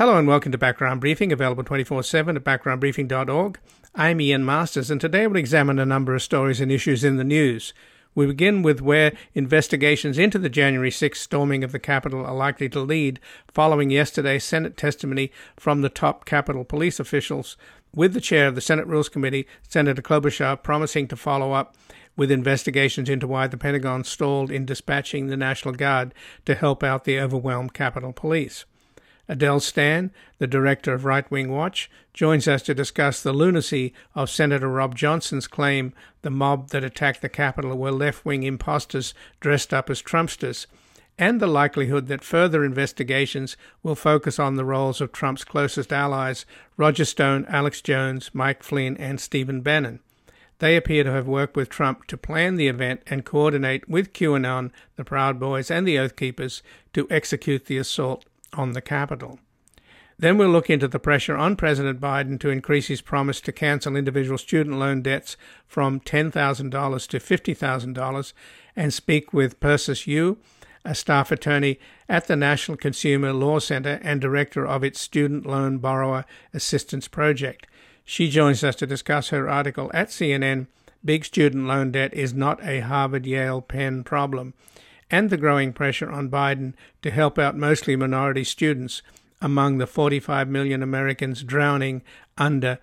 Hello and welcome to Background Briefing, available 24/7 at backgroundbriefing.org. I'm Ian Masters, and today we'll examine a number of stories and issues in the news. We begin with where investigations into the January 6th storming of the Capitol are likely to lead, following yesterday's Senate testimony from the top Capitol police officials, with the chair of the Senate Rules Committee, Senator Klobuchar, promising to follow up with investigations into why the Pentagon stalled in dispatching the National Guard to help out the overwhelmed Capitol Police. Adele Stan, the director of Right Wing Watch, joins us to discuss the lunacy of Senator Rob Johnson's claim the mob that attacked the Capitol were left-wing imposters dressed up as Trumpsters, and the likelihood that further investigations will focus on the roles of Trump's closest allies, Roger Stone, Alex Jones, Mike Flynn, and Stephen Bannon. They appear to have worked with Trump to plan the event and coordinate with QAnon, the Proud Boys, and the Oath Keepers to execute the assault on the Capitol. Then we'll look into the pressure on President Biden to increase his promise to cancel individual student loan debts from $10,000 to $50,000 and speak with Persis Yu, a staff attorney at the National Consumer Law Center and director of its Student Loan Borrower Assistance Project. She joins us to discuss her article at CNN, Big Student Loan Debt is Not a Harvard-Yale-Penn Problem, and the growing pressure on Biden to help out mostly minority students among the 45 million Americans drowning under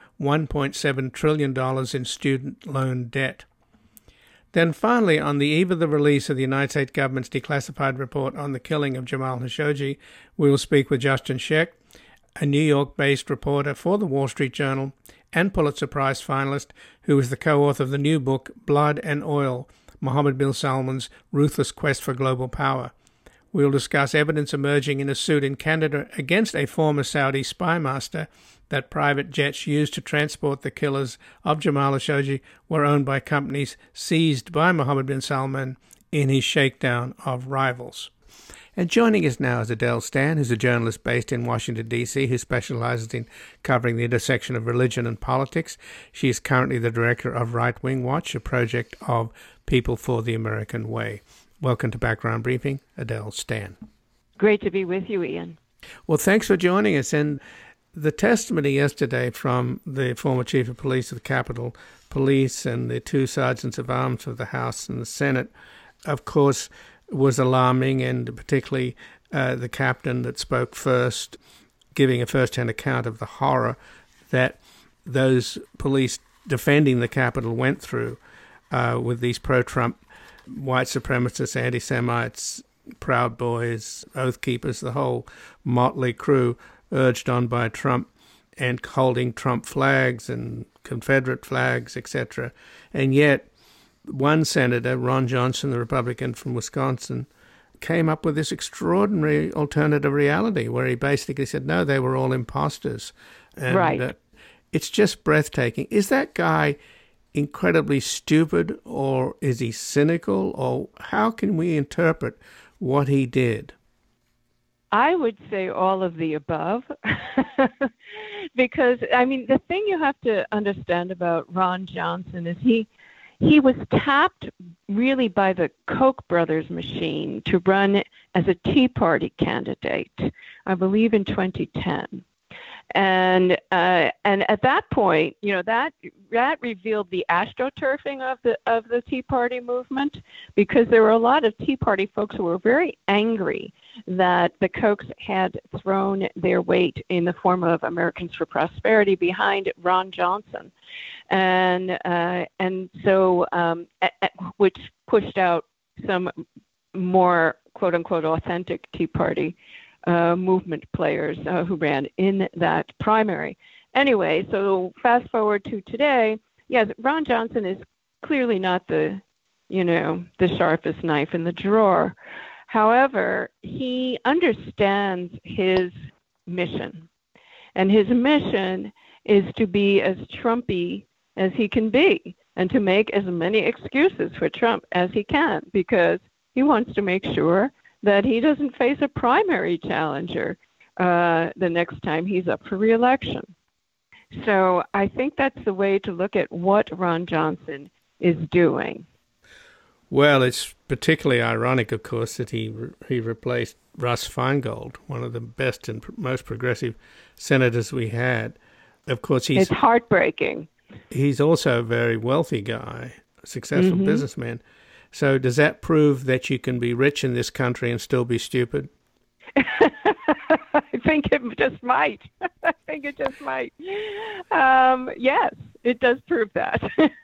$1.7 trillion in student loan debt. Then finally, on the eve of the release of the United States government's declassified report on the killing of Jamal Khashoggi, we will speak with Justin Sheck, a New York-based reporter for the Wall Street Journal and Pulitzer Prize finalist, who is the co-author of the new book, Blood and Oil, Mohammed bin Salman's Ruthless Quest for Global Power. We will discuss evidence emerging in a suit in Canada against a former Saudi spy master that private jets used to transport the killers of Jamal Khashoggi were owned by companies seized by Mohammed bin Salman in his shakedown of rivals. And joining us now is Adele Stan, who's a journalist based in Washington, D.C., who specializes in covering the intersection of religion and politics. She is currently the director of Right Wing Watch, a project of People for the American Way. Welcome to Background Briefing, Adele Stan. Great to be with you, Ian. Well, thanks for joining us. And the testimony yesterday from the former chief of police of the Capitol Police and the two sergeants of arms of the House and the Senate, of course, was alarming, and particularly the captain that spoke first, giving a first-hand account of the horror that those police defending the Capitol went through with these pro-Trump white supremacists, anti-Semites, Proud Boys, Oath Keepers, the whole motley crew urged on by Trump and holding Trump flags and Confederate flags, etc. And yet one senator, Ron Johnson, the Republican from Wisconsin, came up with this extraordinary alternative reality where he basically said, no, they were all imposters. And, right. It's just breathtaking. Is that guy incredibly stupid, or is he cynical, or how can we interpret what he did? I would say all of the above, because, I mean, the thing you have to understand about Ron Johnson is he was tapped really by the Koch brothers machine to run as a Tea Party candidate, I believe in 2010. And at that point, you know, that revealed the astroturfing of the Tea Party movement, because there were a lot of Tea Party folks who were very angry that the Kochs had thrown their weight in the form of Americans for Prosperity behind Ron Johnson, and so which pushed out some more quote unquote authentic Tea Party movement players who ran in that primary. Anyway, so fast forward to today. Yes, Ron Johnson is clearly not the sharpest knife in the drawer. However, he understands his mission, and his mission is to be as Trumpy as he can be and to make as many excuses for Trump as he can, because he wants to make sure that he doesn't face a primary challenger the next time he's up for re-election. So I think that's the way to look at what Ron Johnson is doing. Well, it's particularly ironic, of course, that he replaced Russ Feingold, one of the best and most progressive senators we had. Of course, it's heartbreaking. He's also a very wealthy guy, a successful businessman. So does that prove that you can be rich in this country and still be stupid? I think it just might. I think it just might. Yes, it does prove that.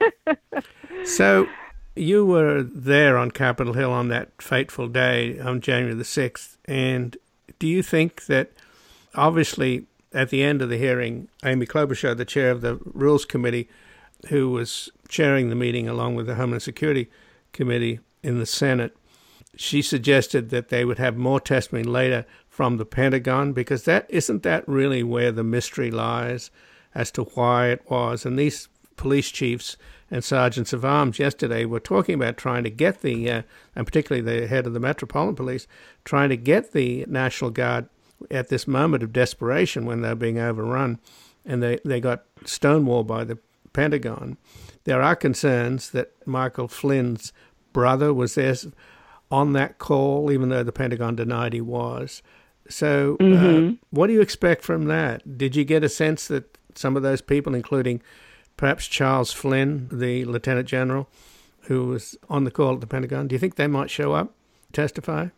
So you were there on Capitol Hill on that fateful day on January the 6th. And do you think that, obviously, at the end of the hearing, Amy Klobuchar, the chair of the Rules Committee, who was chairing the meeting along with the Homeland Security Committee in the Senate, she suggested that they would have more testimony later from the Pentagon, because isn't that really where the mystery lies as to why it was. And these police chiefs and sergeants of arms yesterday were talking about trying to get and particularly the head of the Metropolitan Police, trying to get the National Guard at this moment of desperation when they're being overrun, and they got stonewalled by the Pentagon. There are concerns that Michael Flynn's brother was there on that call, even though the Pentagon denied he was. So what do you expect from that? Did you get a sense that some of those people, including perhaps Charles Flynn, the Lieutenant General, who was on the call at the Pentagon, do you think they might show up, testify?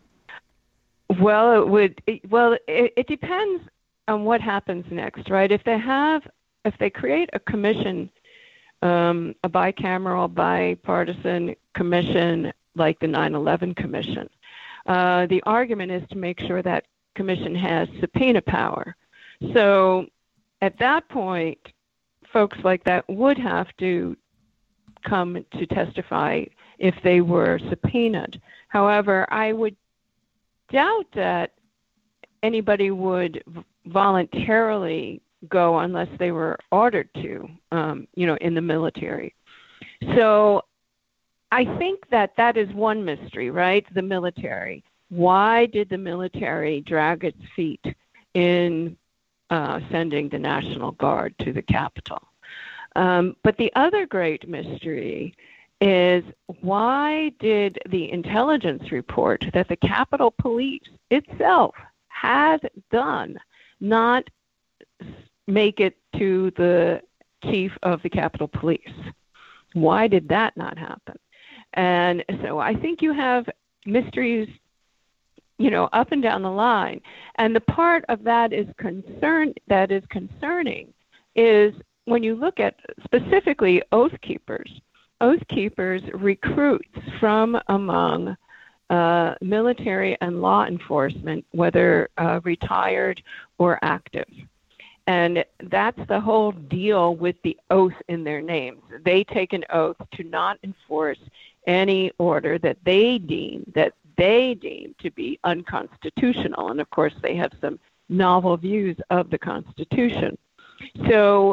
Well, it depends on what happens next, right? If they create a commission, a bicameral, bipartisan commission like the 9/11 Commission, the argument is to make sure that commission has subpoena power. So at that point, folks like that would have to come to testify if they were subpoenaed. However, I would doubt that anybody would voluntarily go unless they were ordered to, in the military. So I think that is one mystery, right? The military. Why did the military drag its feet in sending the National Guard to the Capitol? But the other great mystery is, why did the intelligence report that the Capitol Police itself had done not make it to the chief of the Capitol Police? Why did that not happen? And so I think you have mysteries, up and down the line. And the part of that is concerning is when you look at specifically Oath Keepers recruits from among military and law enforcement, whether retired or active. And that's the whole deal with the oath in their names. They take an oath to not enforce any order that they deem to be unconstitutional. And of course, they have some novel views of the Constitution. So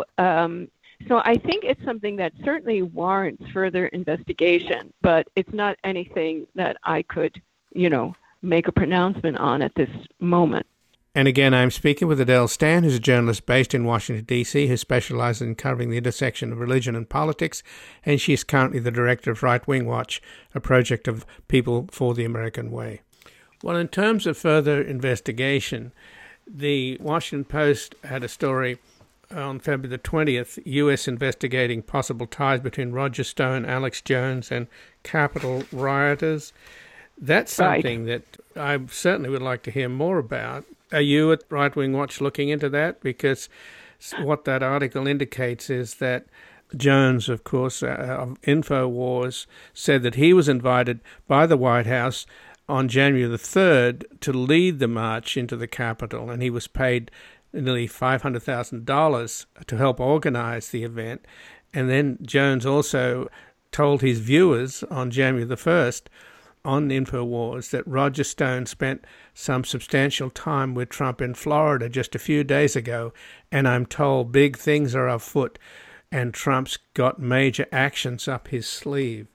I think it's something that certainly warrants further investigation, but it's not anything that I could, make a pronouncement on at this moment. And again, I'm speaking with Adele Stan, who's a journalist based in Washington, D.C., who specializes in covering the intersection of religion and politics, and she's currently the director of Right Wing Watch, a project of People for the American Way. Well, in terms of further investigation, the Washington Post had a story on February the 20th, U.S. investigating possible ties between Roger Stone, Alex Jones, and Capitol rioters. That's something that I certainly would like to hear more about. Are you at Right Wing Watch looking into that? Because what that article indicates is that Jones, of course, of InfoWars, said that he was invited by the White House on January the 3rd to lead the march into the Capitol, and he was paid nearly $500,000 to help organize the event. And then Jones also told his viewers on January the 1st on InfoWars that Roger Stone spent some substantial time with Trump in Florida just a few days ago, and I'm told big things are afoot, and Trump's got major actions up his sleeve.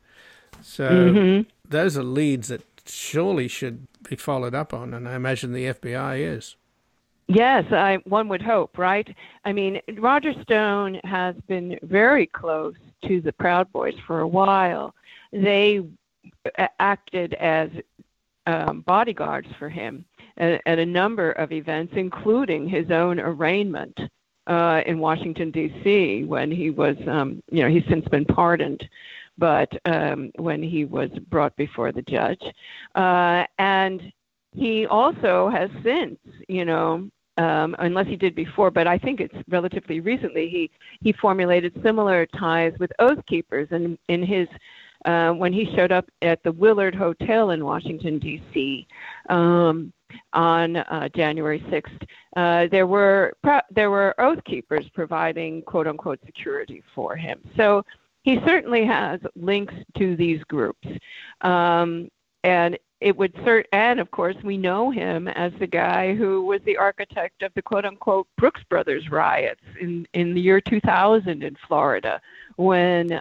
So those are leads that surely should be followed up on, and I imagine the FBI is. Yes, one would hope, right? I mean, Roger Stone has been very close to the Proud Boys for a while. They acted as bodyguards for him at a number of events, including his own arraignment in Washington, D.C., when he was, he's since been pardoned, but when he was brought before the judge. And he also has since, unless he did before, but I think it's relatively recently, he formulated similar ties with Oath Keepers. And in his when he showed up at the Willard Hotel in Washington, D.C., on January 6th, there were Oath Keepers providing quote unquote security for him. So he certainly has links to these groups, and it would and of course we know him as the guy who was the architect of the quote unquote Brooks Brothers riots in the year 2000 in Florida, when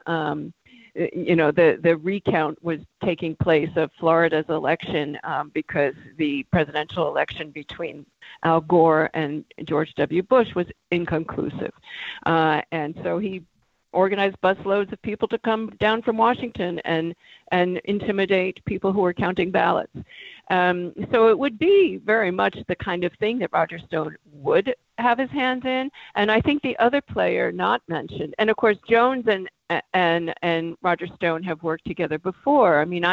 the recount was taking place of Florida's election because the presidential election between Al Gore and George W. Bush was inconclusive. And so he organized busloads of people to come down from Washington and intimidate people who were counting ballots. So it would be very much the kind of thing that Roger Stone would have his hands in. And I think the other player not mentioned, and of course Jones and Roger Stone have worked together before. I mean,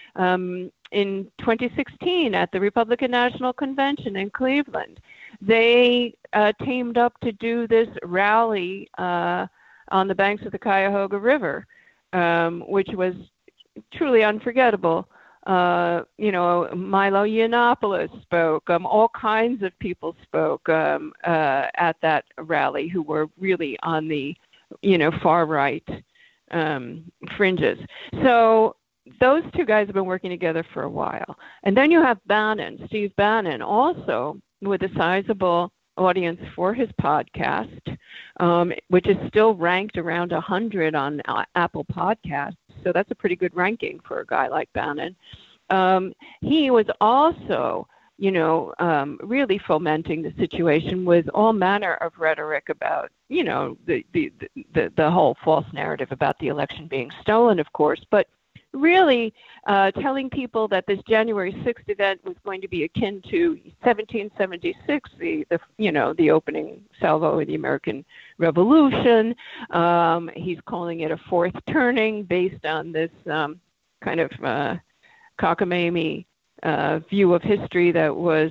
in 2016 at the Republican National Convention in Cleveland, they teamed up to do this rally on the banks of the Cuyahoga River, which was truly unforgettable. Milo Yiannopoulos spoke. All kinds of people spoke at that rally who were really on the, far right fringes. So those two guys have been working together for a while. And then you have Steve Bannon, also with a sizable audience for his podcast, which is still ranked around 100 on Apple Podcasts. So that's a pretty good ranking for a guy like Bannon. He was also, really fomenting the situation with all manner of rhetoric about, the whole false narrative about the election being stolen, of course, but really telling people that this January 6th event was going to be akin to 1776, the opening salvo of the American Revolution. He's calling it a fourth turning based on this kind of cockamamie view of history that was,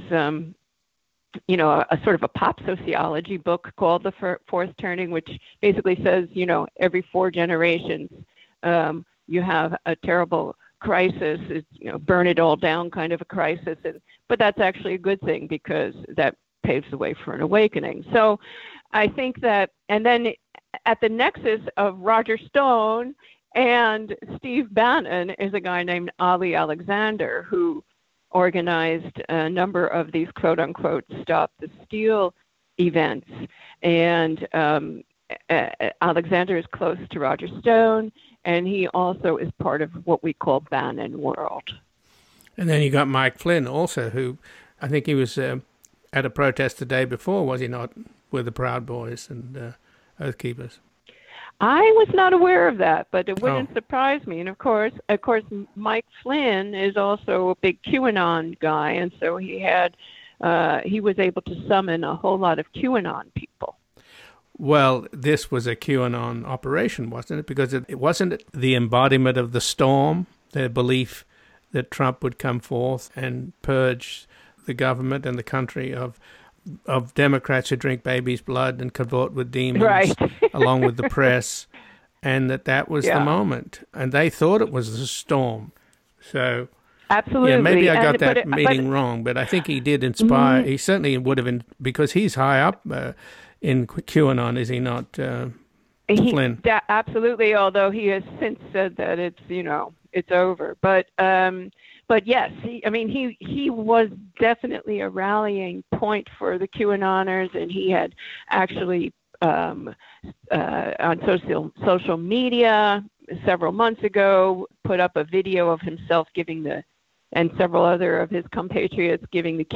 a sort of a pop sociology book called The Fourth Turning, which basically says, every 4 generations, you have a terrible crisis, burn it all down kind of a crisis. But that's actually a good thing because that paves the way for an awakening. So I think that, and then at the nexus of Roger Stone and Steve Bannon is a guy named Ali Alexander, who organized a number of these quote-unquote Stop the Steal events. And Alexander is close to Roger Stone, and he also is part of what we call Bannon World. And then you got Mike Flynn also, who I think he was at a protest the day before, was he not, with the Proud Boys and Oath Keepers? I was not aware of that, but it wouldn't surprise me. And of course, Mike Flynn is also a big QAnon guy, and so he was able to summon a whole lot of QAnon people. Well, this was a QAnon operation, wasn't it? Because it wasn't the embodiment of the storm, their belief that Trump would come forth and purge the government and the country of Democrats who drink babies' blood and cavort with demons, right. along with the press, and that was the moment. And they thought it was the storm. So, absolutely. Yeah, maybe I got that meeting wrong, but I think he did inspire. Mm-hmm. He certainly would have, because he's high up in QAnon, is he not, Flynn? Absolutely, although he has since said that it's over. But yes, he was definitely a rallying point for the QAnoners, and he had actually on social media several months ago put up a video of himself and several other of his compatriots taking the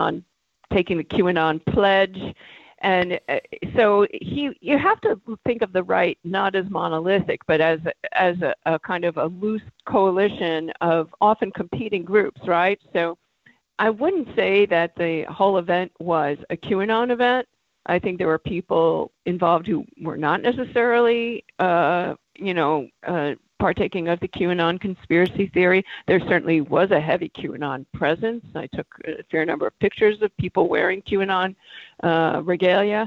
QAnon pledge. And so you have to think of the right not as monolithic, but as a kind of a loose coalition of often competing groups, right? So I wouldn't say that the whole event was a QAnon event. I think there were people involved who were not necessarily, partaking of the QAnon conspiracy theory. There certainly was a heavy QAnon presence. I took a fair number of pictures of people wearing QAnon regalia.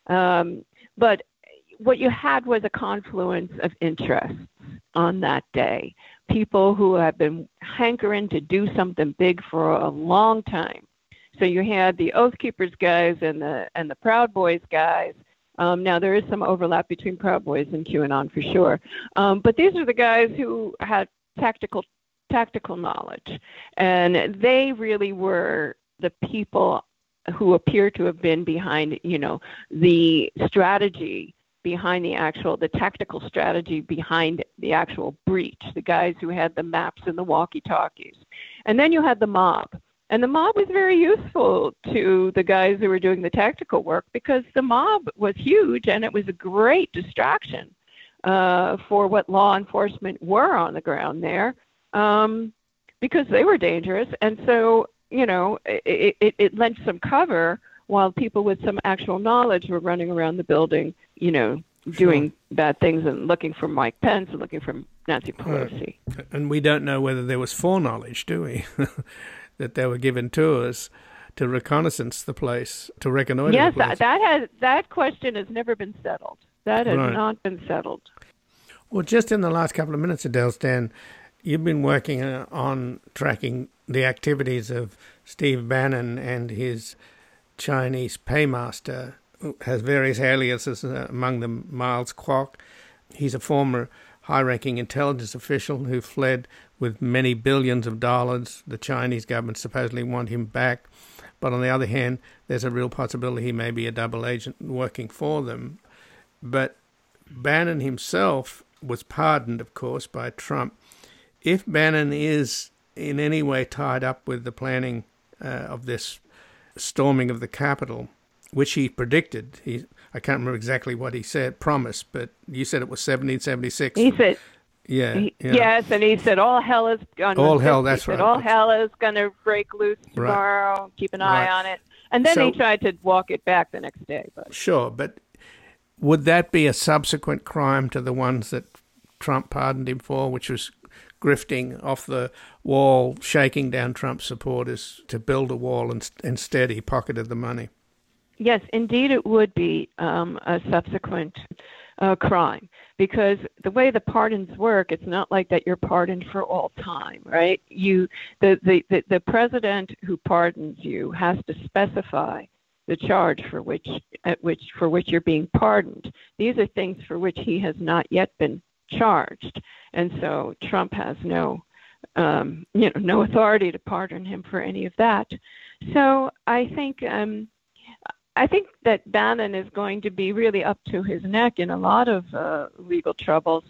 But what you had was a confluence of interests on that day. People who have been hankering to do something big for a long time. So you had the Oath Keepers guys and the Proud Boys guys. Now there is some overlap between Proud Boys and QAnon for sure, but these are the guys who had tactical knowledge, and they really were the people who appear to have been behind, the strategy behind the tactical strategy behind the actual breach. The guys who had the maps and the walkie-talkies, and then you had the mob. And the mob was very useful to the guys who were doing the tactical work because the mob was huge and it was a great distraction for what law enforcement were on the ground there because they were dangerous. And so, it lent some cover while people with some actual knowledge were running around the building, doing bad things and looking for Mike Pence and looking for Nancy Pelosi. And we don't know whether there was foreknowledge, do we? That they were given tours to reconnaissance the place, to reconnoiter the place. Yes, that question has never been settled. That has not been settled. Well, just in the last couple of minutes, Adele Stan, you've been working on tracking the activities of Steve Bannon and his Chinese paymaster, who has various aliases, among them Miles Kwok. He's a former high-ranking intelligence official who fled with many billions of dollars. The Chinese government supposedly want him back. But on the other hand, there's a real possibility he may be a double agent working for them. But Bannon himself was pardoned, of course, by Trump. If Bannon is in any way tied up with the planning of this storming of the Capitol, which he predicted, I can't remember exactly what he said, promised, but you said it was 1776. He said, yes, and he said all hell is going to all hell is going to break loose tomorrow. Right. Keep an eye on it. And then he tried to walk it back the next day. But sure, but would that be a subsequent crime to the ones that Trump pardoned him for, which was grifting off the wall, shaking down Trump supporters to build a wall, and instead he pocketed the money? Yes, indeed it would be a subsequent crime, because the way the pardons work, it's not like that you're pardoned for all time, right? The president who pardons you has to specify the charge for which you're being pardoned. These are things for which he has not yet been charged, and so Trump has no authority to pardon him for any of that. So I think that Bannon is going to be really up to his neck in a lot of legal troubles,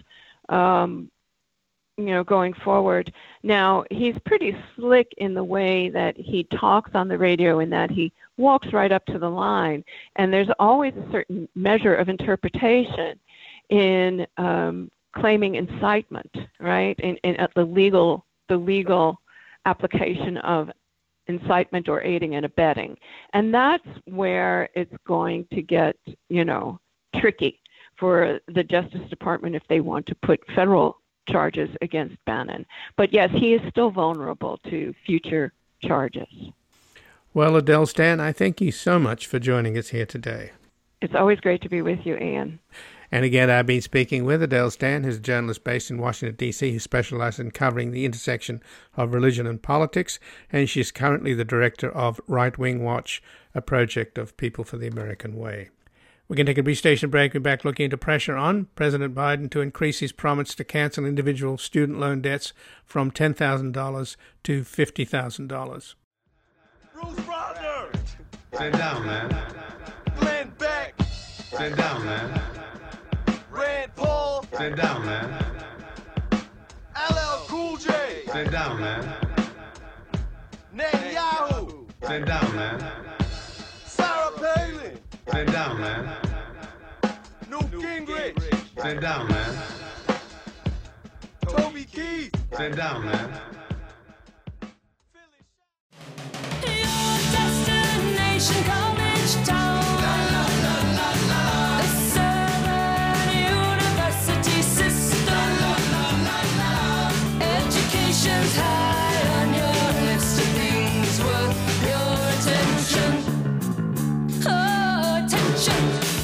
going forward. Now, he's pretty slick in the way that he talks on the radio, in that he walks right up to the line, and there's always a certain measure of interpretation in claiming incitement, right? In the legal application of incitement or aiding and abetting. And that's where it's going to get, tricky for the Justice Department if they want to put federal charges against Bannon. But yes, he is still vulnerable to future charges. Well, Adele Stan, I thank you so much for joining us here today. It's always great to be with you, Ian. And again, I've been speaking with Adele Stan, who's a journalist based in Washington, D.C., who specializes in covering the intersection of religion and politics, and she's currently the director of Right Wing Watch, a project of People for the American Way. We're going to take a brief station break. We're back looking into pressure on President Biden to increase his promise to cancel individual student loan debts from $10,000 to $50,000. Bruce Rodner! Sit down, man. Glenn Beck! Sit down, man. Rand Paul! Sit down, man. LL Cool J! Sit down, man. Netanyahu! Sit down, man. Sarah Palin! Sit down, man. Newt Gingrich! Sit down, man. Toby Keith! Sit down, man. education college town. The Southern University system. Education's high on your list of things worth your attention. Oh, attention.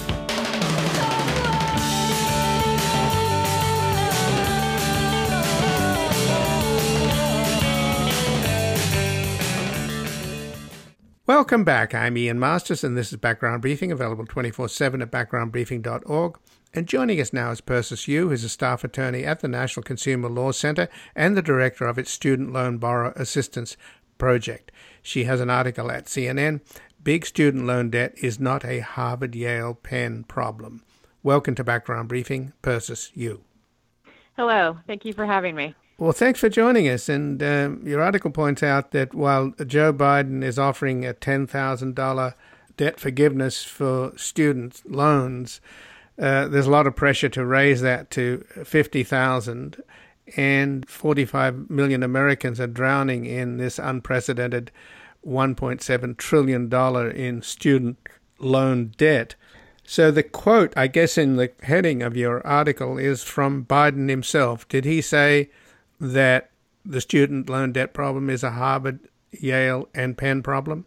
Welcome back. I'm Ian Masters, and this is Background Briefing, available 24/7 at backgroundbriefing.org. And joining us now is Persis Yu, who's a staff attorney at the National Consumer Law Center and the director of its Student Loan Borrower Assistance Project. She has an article at CNN, Big Student Loan Debt is Not a Harvard-Yale Penn Problem. Welcome to Background Briefing, Persis Yu. Hello. Thank you for having me. Well, thanks for joining us. And your article points out that while Joe Biden is offering a $10,000 debt forgiveness for student loans, there's a lot of pressure to raise that to $50,000, and 45 million Americans are drowning in this unprecedented $1.7 trillion in student loan debt. So the quote, I guess, in the heading of your article is from Biden himself. Did he say that the student loan debt problem is a Harvard, Yale, and Penn problem?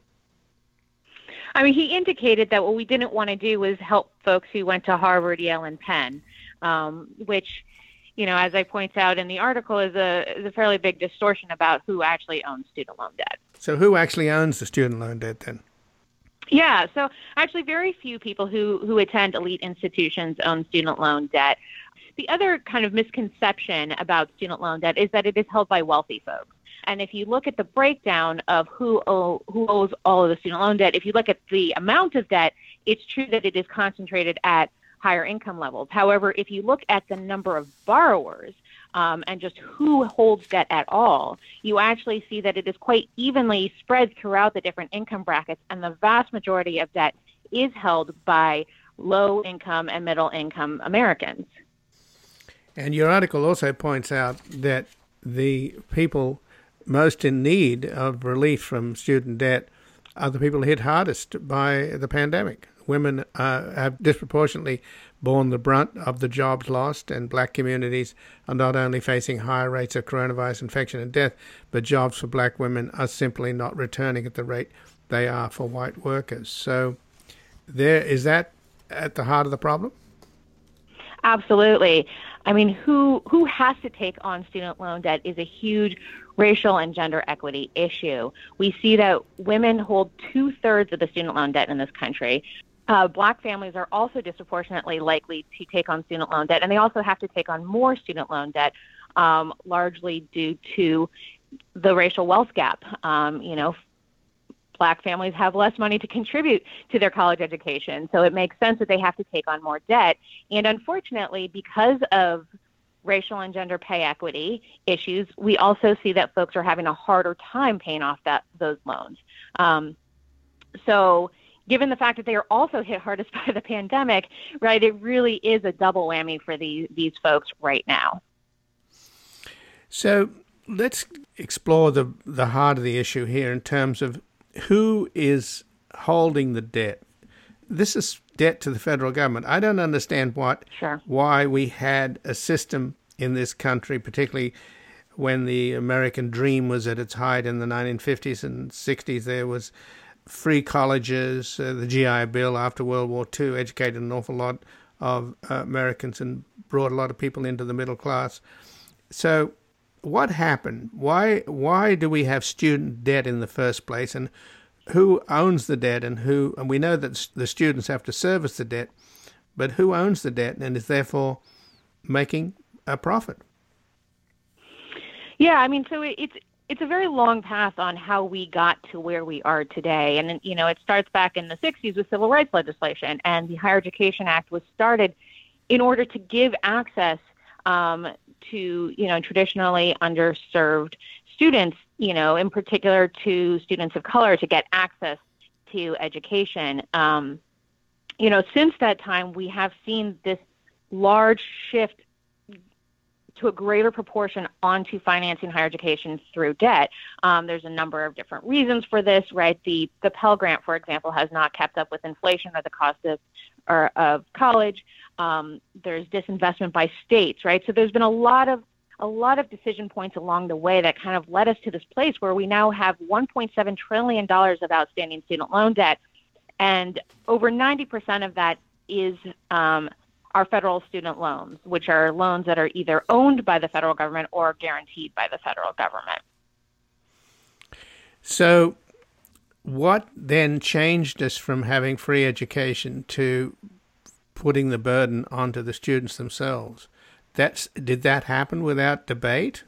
I mean, he indicated that what we didn't want to do was help folks who went to Harvard, Yale, and Penn, which, you know, as I point out in the article, is a fairly big distortion about who actually owns student loan debt. So who actually owns the student loan debt then? Yeah, so actually very few people who attend elite institutions own student loan debt. The other kind of misconception about student loan debt is that it is held by wealthy folks. And if you look at the breakdown of who owes all of the student loan debt, if you look at the amount of debt, it's true that it is concentrated at higher income levels. However, if you look at the number of borrowers and just who holds debt at all, you actually see that it is quite evenly spread throughout the different income brackets, and the vast majority of debt is held by low income and middle income Americans. And your article also points out that the people most in need of relief from student debt are the people hit hardest by the pandemic. Women have disproportionately borne the brunt of the jobs lost, and black communities are not only facing higher rates of coronavirus infection and death, but jobs for black women are simply not returning at the rate they are for white workers. So is that at the heart of the problem? Absolutely. I mean, who has to take on student loan debt is a huge racial and gender equity issue. We see that women hold 2/3 of the student loan debt in this country. Black families are also disproportionately likely to take on student loan debt, and they also have to take on more student loan debt, largely due to the racial wealth gap. Black families have less money to contribute to their college education, so it makes sense that they have to take on more debt. And unfortunately, because of racial and gender pay equity issues, we also see that folks are having a harder time paying off those loans. So given the fact that they are also hit hardest by the pandemic, right, it really is a double whammy for these folks right now. So let's explore the heart of the issue here in terms of who is holding the debt. This is debt to the federal government. I don't understand why we had a system in this country, particularly when the American dream was at its height in the 1950s and 60s. There was free colleges. The GI Bill after World War II educated an awful lot of Americans and brought a lot of people into the middle class. So what happened? Why do we have student debt in the first place, and who owns the debt, and we know that the students have to service the debt, but who owns the debt and is therefore making a profit? Yeah, I mean, so it's a very long path on how we got to where we are today. And, it starts back in the 60s with civil rights legislation, and the Higher Education Act was started in order to give access to, traditionally underserved students, in particular to students of color, to get access to education. Since that time, we have seen this large shift to a greater proportion onto financing higher education through debt. There's a number of different reasons for this, right? The Pell Grant, for example, has not kept up with inflation or the cost of college. There's disinvestment by states, right? So there's been a lot of decision points along the way that kind of led us to this place where we now have $1.7 trillion of outstanding student loan debt, and over 90% of that is our federal student loans, which are loans that are either owned by the federal government or guaranteed by the federal government. So what then changed us from having free education to putting the burden onto the students themselves? Did that happen without debate?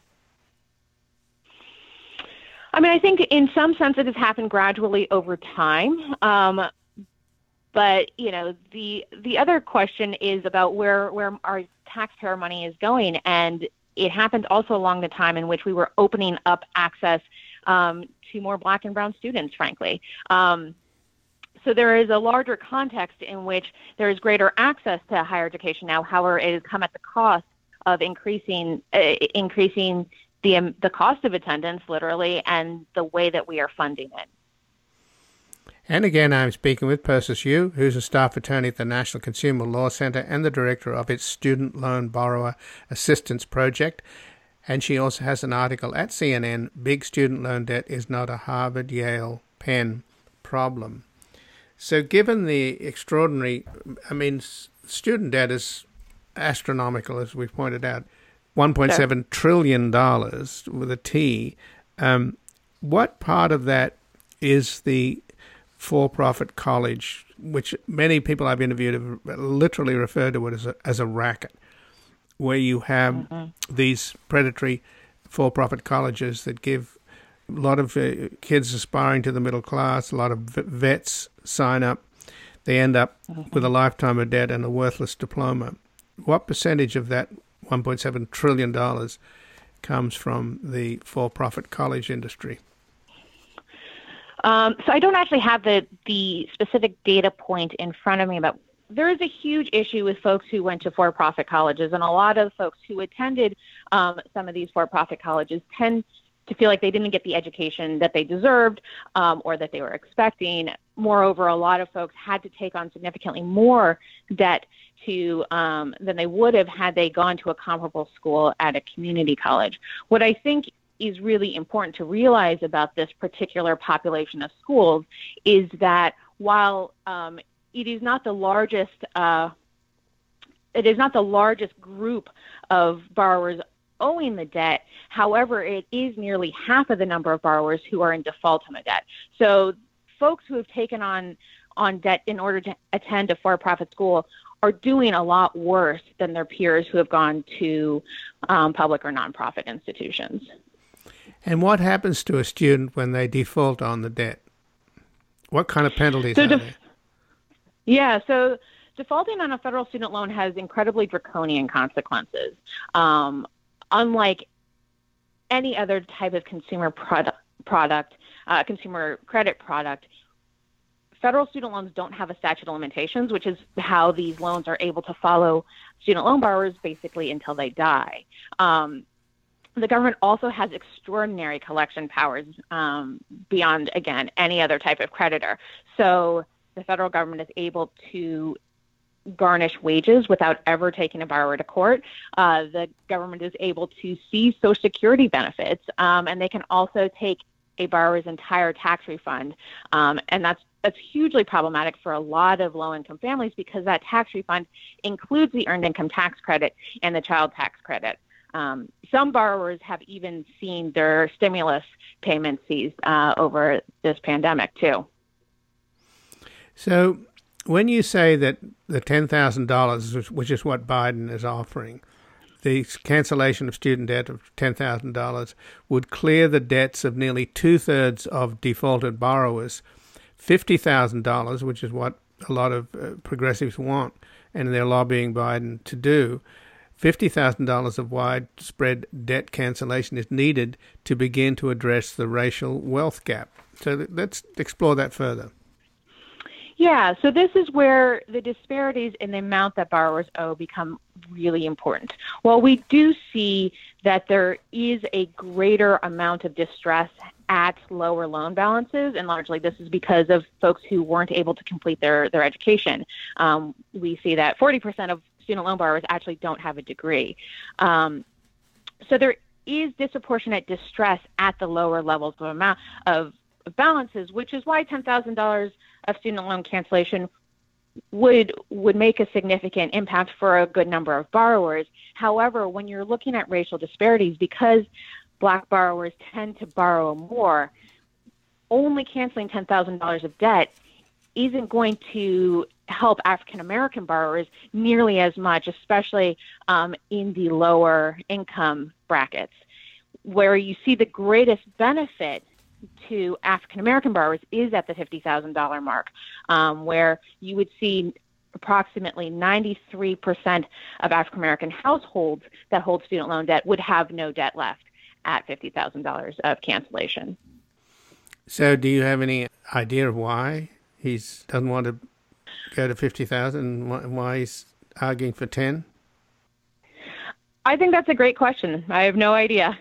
I mean, I think in some sense it has happened gradually over time. But, you know, the other question is about where our taxpayer money is going. And it happened also along the time in which we were opening up access to more Black and brown students, frankly. So there is a larger context in which there is greater access to higher education now. However, it has come at the cost of increasing the cost of attendance, literally, and the way that we are funding it. And again, I'm speaking with Persis Yu, who's a staff attorney at the National Consumer Law Center and the director of its Student Loan Borrower Assistance Project. And she also has an article at CNN, Big Student Loan Debt is Not a Harvard, Yale, Penn Problem. So given the extraordinary, student debt is astronomical, as we pointed out, $1.7 trillion with a T. What part of that is the for-profit college, which many people I've interviewed have literally referred to it as a racket, where you have these predatory for-profit colleges that give a lot of kids aspiring to the middle class, a lot of vets sign up. They end up with a lifetime of debt and a worthless diploma. What percentage of that $1.7 trillion comes from the for-profit college industry? So I don't actually have the specific data point in front of me, but there is a huge issue with folks who went to for-profit colleges, and a lot of folks who attended some of these for-profit colleges tend to feel like they didn't get the education that they deserved or that they were expecting. Moreover, a lot of folks had to take on significantly more debt than they would have had they gone to a comparable school at a community college. What I think is really important to realize about this particular population of schools is that while it is not the largest group of borrowers owing the debt. However, it is nearly half of the number of borrowers who are in default on the debt. So folks who have taken on debt in order to attend a for-profit school are doing a lot worse than their peers who have gone to public or nonprofit institutions. And what happens to a student when they default on the debt? What kind of penalties are there? Yeah, so defaulting on a federal student loan has incredibly draconian consequences. Unlike any other type of consumer consumer credit product, federal student loans don't have a statute of limitations, which is how these loans are able to follow student loan borrowers basically until they die. The government also has extraordinary collection powers beyond, again, any other type of creditor. So the federal government is able to garnish wages without ever taking a borrower to court. The government is able to seize Social Security benefits, and they can also take a borrower's entire tax refund. And that's hugely problematic for a lot of low-income families because that tax refund includes the earned income tax credit and the child tax credit. Some borrowers have even seen their stimulus payments seized over this pandemic, too. So when you say that the $10,000, which is what Biden is offering, the cancellation of student debt of $10,000 would clear the debts of nearly two-thirds of defaulted borrowers, $50,000, which is what a lot of progressives want, and they're lobbying Biden to do. $50,000 of widespread debt cancellation is needed to begin to address the racial wealth gap. So let's explore that further. Yeah, so this is where the disparities in the amount that borrowers owe become really important. While we do see that there is a greater amount of distress at lower loan balances, and largely this is because of folks who weren't able to complete their education. We see that 40% of student loan borrowers actually don't have a degree. So there is disproportionate distress at the lower levels of amount of balances, which is why $10,000 of student loan cancellation would make a significant impact for a good number of borrowers. However, when you're looking at racial disparities, because Black borrowers tend to borrow more, only canceling $10,000 of debt isn't going to help African American borrowers nearly as much, especially in the lower income brackets. Where you see the greatest benefit to African American borrowers is at the $50,000 mark, where you would see approximately 93% of African American households that hold student loan debt would have no debt left at $50,000 of cancellation. So do you have any idea of why he doesn't want to go to 50,000, why he's arguing for 10? I think that's a great question. I have no idea.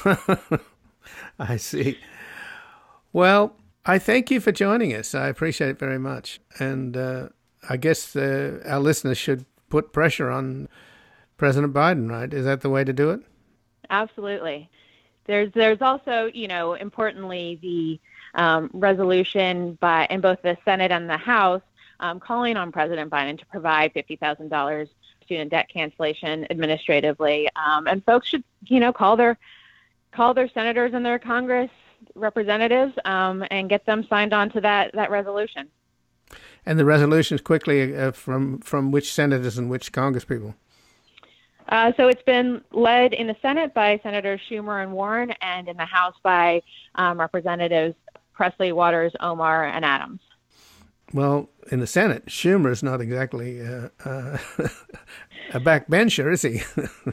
I see. Well, I thank you for joining us. I appreciate it very much. And I guess our listeners should put pressure on President Biden, right? Is that the way to do it? Absolutely. There's also, importantly, the resolution in both the Senate and the House calling on President Biden to provide $50,000 student debt cancellation administratively. And folks should, call their senators and their Congress representatives and get them signed on to that resolution. And the resolutions quickly from which senators and which Congress people? So it's been led in the Senate by Senators Schumer and Warren, and in the House by Representatives Presley, Waters, Omar, and Adams. Well, in the Senate, Schumer is not exactly a backbencher, is he?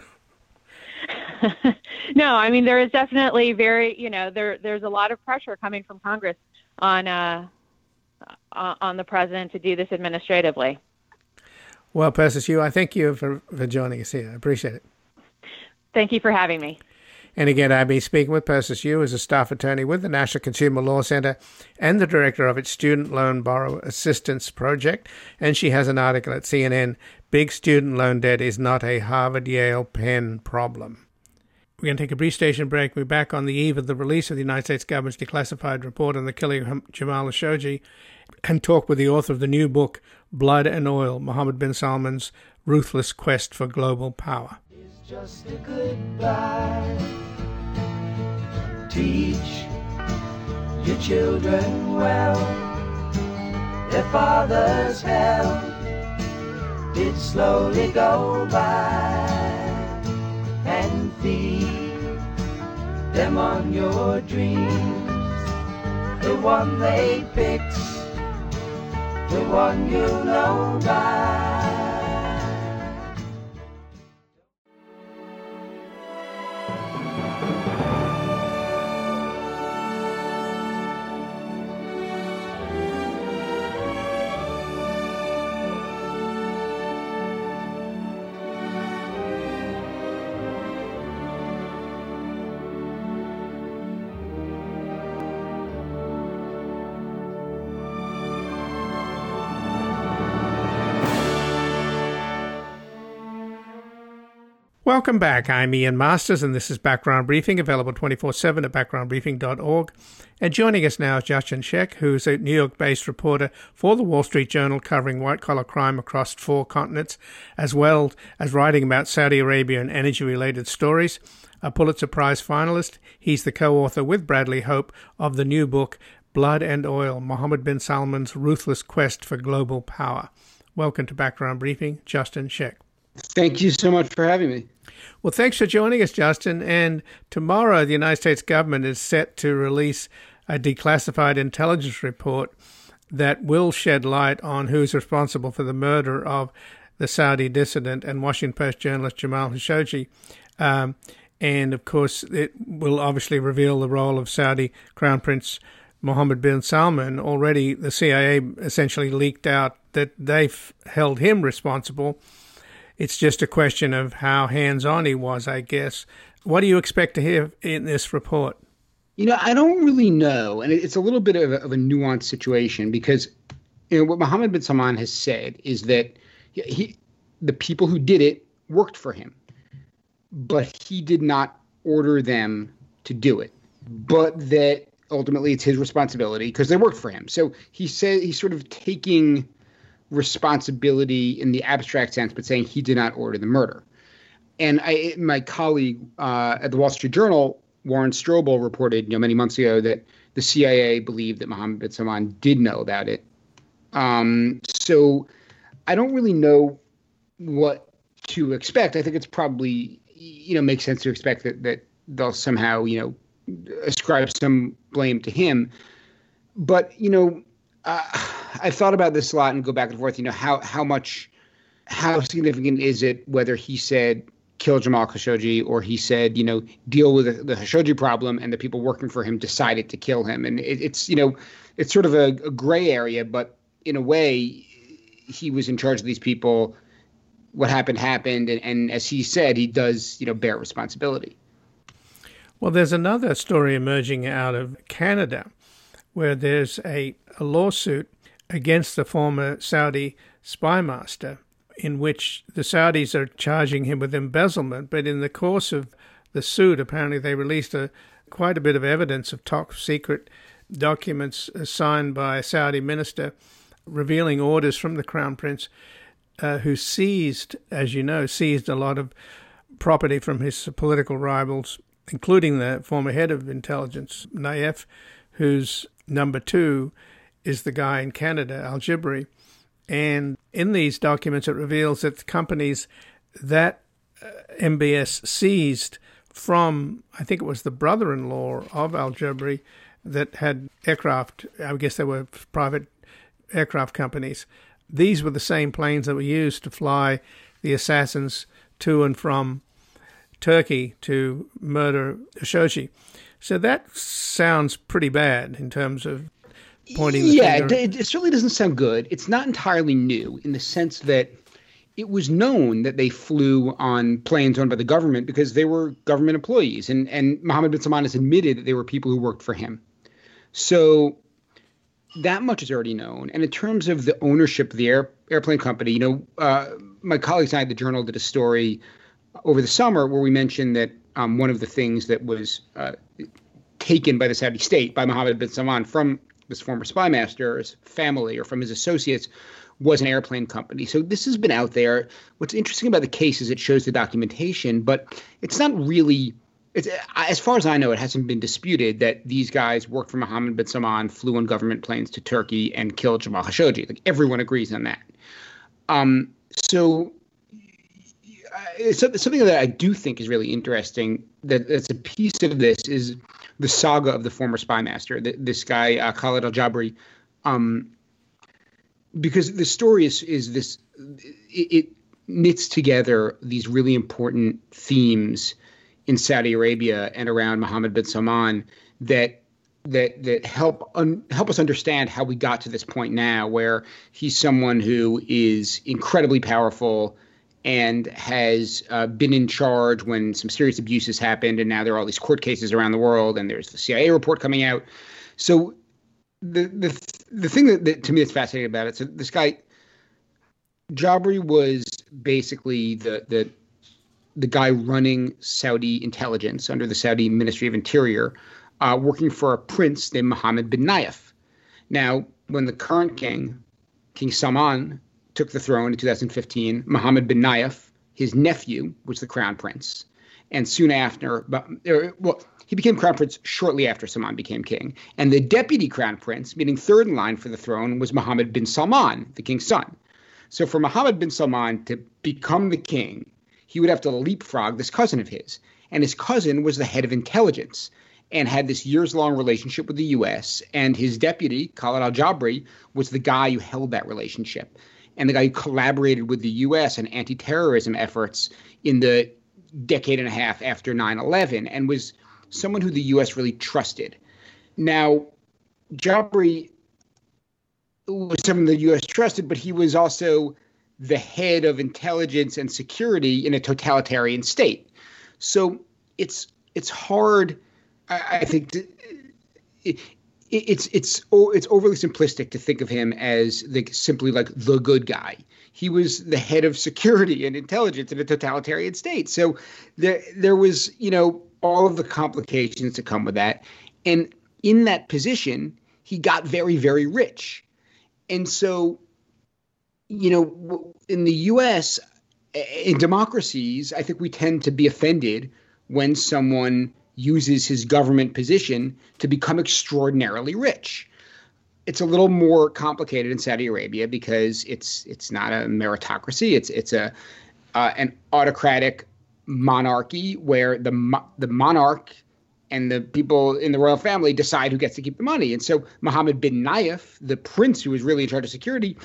No, I mean, there is definitely there's a lot of pressure coming from Congress on the president to do this administratively. Well, Persis Yu, I thank you for joining us here. I appreciate it. Thank you for having me. And again, I've been speaking with Persis Yu, as a staff attorney with the National Consumer Law Center and the director of its Student Loan Borrower Assistance Project. And she has an article at CNN, Big Student Loan Debt is Not a Harvard, Yale, Penn Problem. We're going to take a brief station break. We're back on the eve of the release of the United States government's declassified report on the killing of Jamal Khashoggi and talk with the author of the new book, Blood and Oil, Mohammed bin Salman's Ruthless Quest for Global Power. It's just a goodbye. Teach your children well. Their father's hell did slowly go by, and feed them on your dreams. The one they picked, the one you know by. Welcome back. I'm Ian Masters, and this is Background Briefing, available 24/7 at backgroundbriefing.org. And joining us now is Justin Sheck, who's a New York-based reporter for the Wall Street Journal, covering white-collar crime across 4 continents, as well as writing about Saudi Arabia and energy-related stories. A Pulitzer Prize finalist, he's the co-author with Bradley Hope of the new book, Blood and Oil, Mohammed bin Salman's Ruthless Quest for Global Power. Welcome to Background Briefing, Justin Sheck. Thank you so much for having me. Well, thanks for joining us, Justin. And tomorrow, the United States government is set to release a declassified intelligence report that will shed light on who's responsible for the murder of the Saudi dissident and Washington Post journalist Jamal Khashoggi. And, of course, it will obviously reveal the role of Saudi Crown Prince Mohammed bin Salman, already the CIA essentially leaked out that they've held him responsible. It's just a question of how hands-on he was, I guess. What do you expect to hear in this report? I don't really know. And it's a little bit of a nuanced situation because what Mohammed bin Salman has said is that the people who did it worked for him, but he did not order them to do it, but that ultimately it's his responsibility because they worked for him. So he said he's sort of taking responsibility in the abstract sense, but saying he did not order the murder. And my colleague at the Wall Street Journal, Warren Strobel, reported many months ago that the CIA believed that Mohammed bin Salman did know about it. So I don't really know what to expect. I think it's probably makes sense to expect that they'll somehow ascribe some blame to him. But I've thought about this a lot and go back and forth. How significant is it whether he said kill Jamal Khashoggi or he said deal with the Khashoggi problem and the people working for him decided to kill him? And it's sort of a gray area, but in a way he was in charge of these people. What happened, and as he said, he does bear responsibility. Well, there's another story emerging out of Canada where there's a lawsuit against the former Saudi spy master in which the Saudis are charging him with embezzlement. But in the course of the suit, apparently they released quite a bit of evidence of top secret documents signed by a Saudi minister revealing orders from the Crown Prince who seized a lot of property from his political rivals, including the former head of intelligence, Naif, whose number 2 is the guy in Canada, Al-Jibri. And in these documents, it reveals that the companies that MBS seized from, I think it was the brother-in-law of Al-Jibri that had aircraft, I guess they were private aircraft companies. These were the same planes that were used to fly the assassins to and from Turkey to murder Khashoggi. So that sounds pretty bad in terms of pointing the finger. Yeah, it certainly doesn't sound good. It's not entirely new in the sense that it was known that they flew on planes owned by the government because they were government employees. And Mohammed bin Salman has admitted that they were people who worked for him. So that much is already known. And in terms of the ownership of the airplane company, my colleagues and I at the Journal did a story over the summer where we mentioned that one of the things that was taken by the Saudi state, by Mohammed bin Salman, from this former spy master's family or from his associates, was an airplane company. So this has been out there. What's interesting about the case is it shows the documentation, but it's not really, as far as I know, it hasn't been disputed that these guys worked for Mohammed bin Salman, flew on government planes to Turkey, and killed Jamal Khashoggi. Like, everyone agrees on that. So it's something that I do think is really interesting, that's a piece of this, is the saga of the former spy master, this guy, Khalid al-Jabri, because the story is this, it knits together these really important themes in Saudi Arabia and around Mohammed bin Salman that help us understand how we got to this point now, where he's someone who is incredibly powerful and has been in charge when some serious abuses happened, and now there are all these court cases around the world, and there's the CIA report coming out. So the thing that to me is fascinating about it, so this guy Jabri was basically the guy running Saudi intelligence under the Saudi Ministry of Interior, working for a prince named Mohammed bin Nayef. Now, when the current king, King Salman, took the throne in 2015, Mohammed bin Nayef, his nephew, was the crown prince. And soon after, he became crown prince shortly after Salman became king. And the deputy crown prince, meaning third in line for the throne, was Mohammed bin Salman, the king's son. So for Mohammed bin Salman to become the king, he would have to leapfrog this cousin of his. And his cousin was the head of intelligence and had this years-long relationship with the U.S. And his deputy, Khalid al-Jabri, was the guy who held that relationship, and the guy who collaborated with the U.S. on anti-terrorism efforts in the decade and a half after 9/11, and was someone who the U.S. really trusted. Now, Jabri was someone the U.S. trusted, but he was also the head of intelligence and security in a totalitarian state. So it's hard, I think, it's overly simplistic to think of him as simply like the good guy. He was the head of security and intelligence in a totalitarian state. So there was, all of the complications that come with that. And in that position, he got very, very rich. And so, in the U.S., in democracies, I think we tend to be offended when someone uses his government position to become extraordinarily rich. It's a little more complicated in Saudi Arabia because it's not a meritocracy. It's an autocratic monarchy where the monarch and the people in the royal family decide who gets to keep the money. And so Mohammed bin Nayef, the prince who was really in charge of security,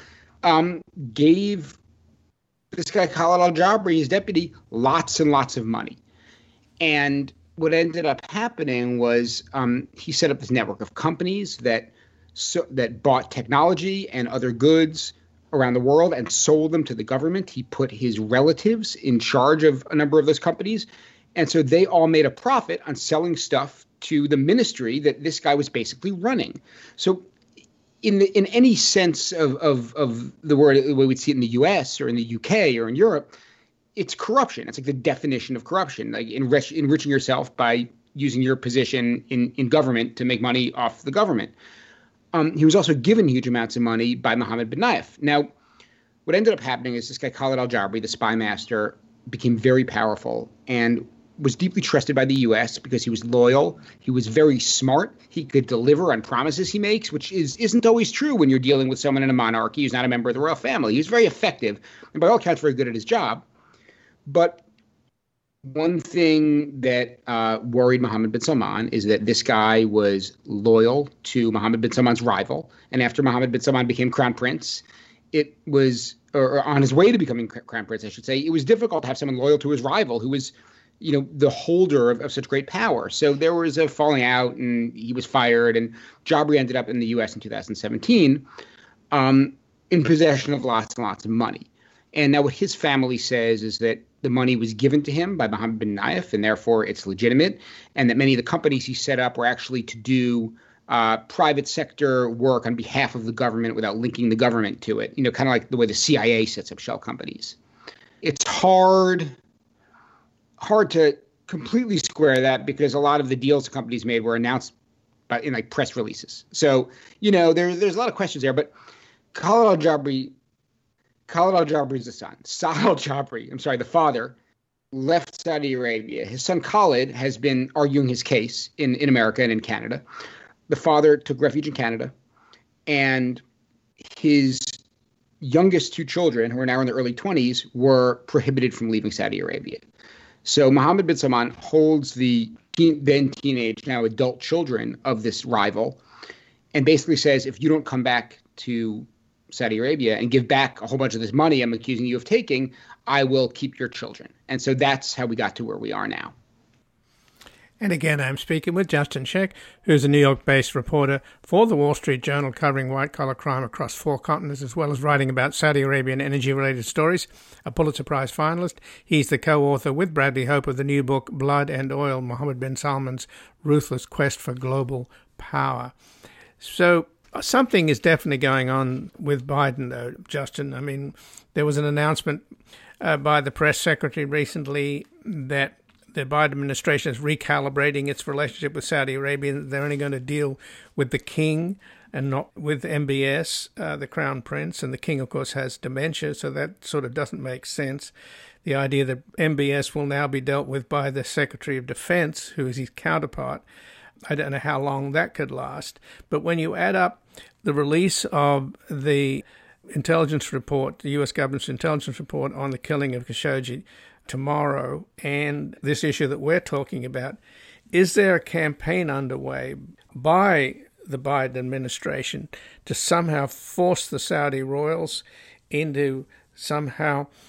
gave this guy Khalid al-Jabri, his deputy, lots and lots of money. And what ended up happening was he set up this network of companies that bought technology and other goods around the world and sold them to the government. He put his relatives in charge of a number of those companies. And so they all made a profit on selling stuff to the ministry that this guy was basically running. So in any sense of the word, the way we'd see it in the US or in the UK or in Europe, it's corruption. It's like the definition of corruption, like enriching yourself by using your position in government to make money off the government. He was also given huge amounts of money by Mohammed bin Nayef. Now, what ended up happening is this guy Khalid al-Jabri, the spy master, became very powerful and was deeply trusted by the U.S. because he was loyal. He was very smart. He could deliver on promises he makes, which isn't always true when you're dealing with someone in a monarchy who's not a member of the royal family. He was very effective and by all accounts very good at his job. But one thing that worried Mohammed bin Salman is that this guy was loyal to Mohammed bin Salman's rival. And after Mohammed bin Salman became crown prince, it was, or on his way to becoming crown prince, I should say, it was difficult to have someone loyal to his rival who was, the holder of such great power. So there was a falling out and he was fired. And Jabri ended up in the U.S. in 2017 in possession of lots and lots of money. And now what his family says is that the money was given to him by Mohammed bin Nayef, and therefore it's legitimate, and that many of the companies he set up were actually to do private sector work on behalf of the government without linking the government to it, kind of like the way the CIA sets up shell companies. It's hard to completely square that because a lot of the deals companies made were announced in like press releases. So, there's a lot of questions there, but Khalid al-Jabri is the son. Saad al-Jabri, the father, left Saudi Arabia. His son Khalid has been arguing his case in America and in Canada. The father took refuge in Canada, and his youngest two children, who are now in their early 20s, were prohibited from leaving Saudi Arabia. So Mohammed bin Salman holds the then teenage, now adult children of this rival, and basically says, if you don't come back to Saudi Arabia and give back a whole bunch of this money I'm accusing you of taking, I will keep your children. And so that's how we got to where we are now. And again, I'm speaking with Justin Sheck, who's a New York-based reporter for the Wall Street Journal, covering white-collar crime across 4 continents, as well as writing about Saudi Arabian energy-related stories, a Pulitzer Prize finalist. He's the co-author with Bradley Hope of the new book, Blood and Oil, Mohammed bin Salman's Ruthless Quest for Global Power. So something is definitely going on with Biden, though, Justin. I mean, there was an announcement by the press secretary recently that the Biden administration is recalibrating its relationship with Saudi Arabia. They're only going to deal with the king and not with MBS, the crown prince. And the king, of course, has dementia, so that sort of doesn't make sense. The idea that MBS will now be dealt with by the Secretary of Defense, who is his counterpart, I don't know how long that could last. But when you add up the release of the intelligence report, the U.S. government's intelligence report on the killing of Khashoggi tomorrow, and this issue that we're talking about, is there a campaign underway by the Biden administration to somehow force the Saudi royals into somehow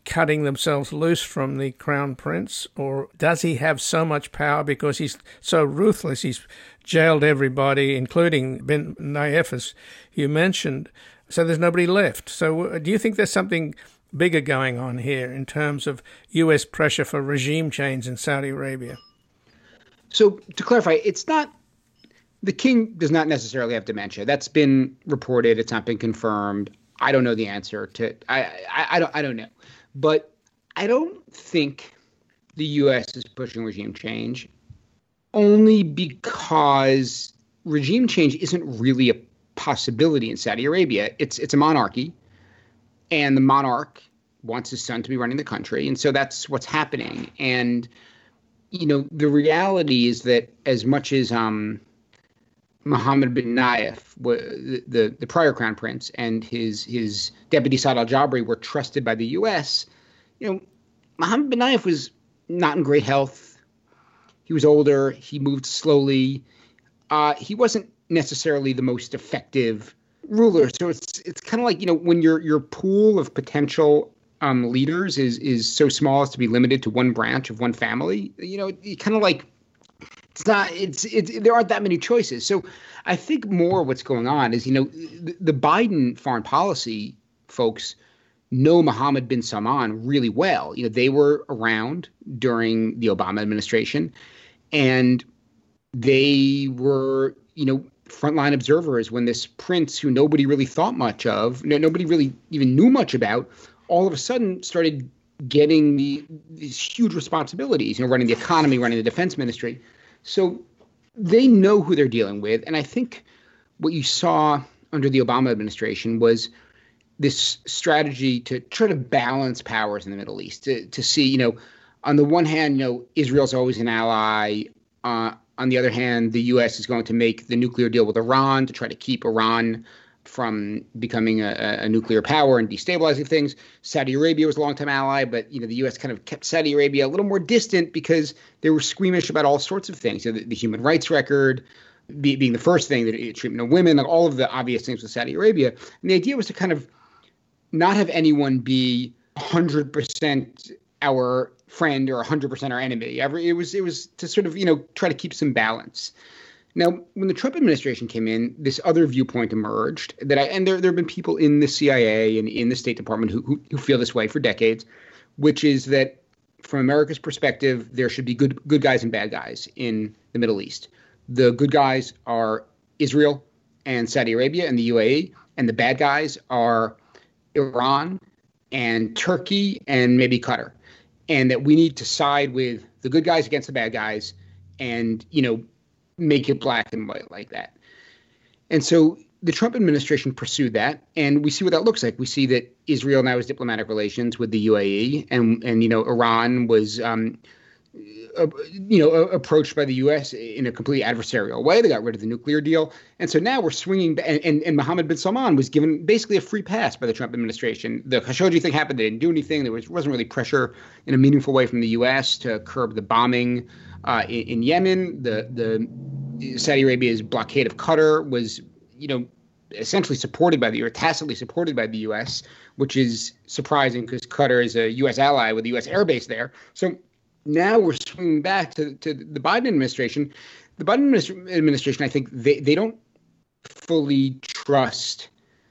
cutting themselves loose from the crown prince, or does he have so much power because he's so ruthless? He's jailed everybody, including Ben Nayef, as you mentioned, so there's nobody left. So do you think there's something bigger going on here in terms of U.S. pressure for regime change in Saudi Arabia? So to clarify, it's not, the king does not necessarily have dementia. That's been reported. It's not been confirmed. I don't know the answer to, I don't know. But I don't think the U.S. is pushing regime change, only because regime change isn't really a possibility in Saudi Arabia. It's a monarchy, and the monarch wants his son to be running the country, and so that's what's happening. And the reality is that as much as Mohammed bin Nayef, the prior crown prince, and his deputy Saad al-Jabri were trusted by the U.S., Mohammed bin Nayef was not in great health. He was older. He moved slowly. He wasn't necessarily the most effective ruler. So it's kind of like, when your pool of potential leaders is so small as to be limited to one branch of one family, you kind of like, there aren't that many choices. So I think more what's going on is, the Biden foreign policy folks know Mohammed bin Salman really well. They were around during the Obama administration, and they were, frontline observers when this prince, who nobody really thought much of, nobody really even knew much about, all of a sudden started getting these huge responsibilities, running the economy, running the defense ministry. So they know who they're dealing with. And I think what you saw under the Obama administration was this strategy to try to balance powers in the Middle East, to see, on the one hand, Israel's always an ally. On the other hand, the U.S. is going to make the nuclear deal with Iran to try to keep Iran from becoming a nuclear power and destabilizing things. Saudi Arabia was a longtime ally, but the U.S. kind of kept Saudi Arabia a little more distant because they were squeamish about all sorts of things. The human rights record being the first thing, the treatment of women, like all of the obvious things with Saudi Arabia. And the idea was to kind of not have anyone be 100% our friend or 100% our enemy. It was to sort of, try to keep some balance. Now, when the Trump administration came in, this other viewpoint emerged there have been people in the CIA and in the State Department who feel this way for decades, which is that from America's perspective, there should be good guys and bad guys in the Middle East. The good guys are Israel and Saudi Arabia and the UAE, and the bad guys are Iran and Turkey and maybe Qatar. And that we need to side with the good guys against the bad guys and, make it black and white like that. And so the Trump administration pursued that, and we see what that looks like. We see that Israel now has diplomatic relations with the UAE, and Iran was, approached by the U.S. in a completely adversarial way. They got rid of the nuclear deal. And so now we're swinging, and Mohammed bin Salman was given basically a free pass by the Trump administration. The Khashoggi thing happened. They didn't do anything. There wasn't really pressure in a meaningful way from the U.S. to curb the bombing in Yemen. The Saudi Arabia's blockade of Qatar was, essentially supported by tacitly supported by the U.S., which is surprising because Qatar is a U.S. ally with a U.S. airbase there. So now we're swinging back to the Biden administration. The Biden administration, I think they don't fully trust